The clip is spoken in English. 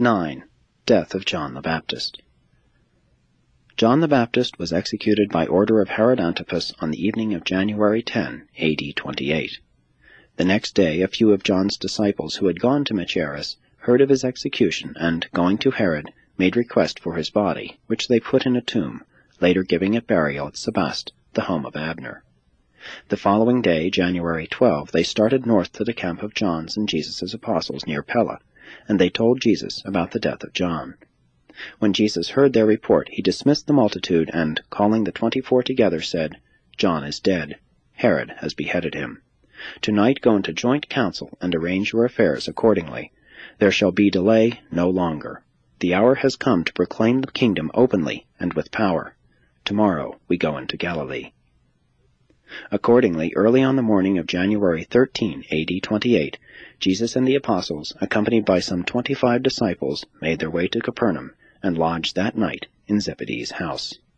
9. Death of John the Baptist. John the Baptist was executed by order of Herod Antipas on the evening of January 10, A.D. 28. The next day a few of John's disciples who had gone to Machaerus heard of his execution and, going to Herod, made request for his body, which they put in a tomb, later giving it burial at Sebast, the home of Abner. The following day, January 12, they started north to the camp of John's and Jesus' apostles near Pella, and they told Jesus about the death of John. When Jesus heard their report, he dismissed the multitude and, calling the 24 together, said, "John is dead. Herod has beheaded him. Tonight go into joint council and arrange your affairs accordingly. There shall be delay no longer. The hour has come to proclaim the kingdom openly and with power. Tomorrow we go into Galilee." Accordingly, early on the morning of January 13, A.D. 28, Jesus and the apostles, accompanied by some 25 disciples, made their way to Capernaum and lodged that night in Zebedee's house.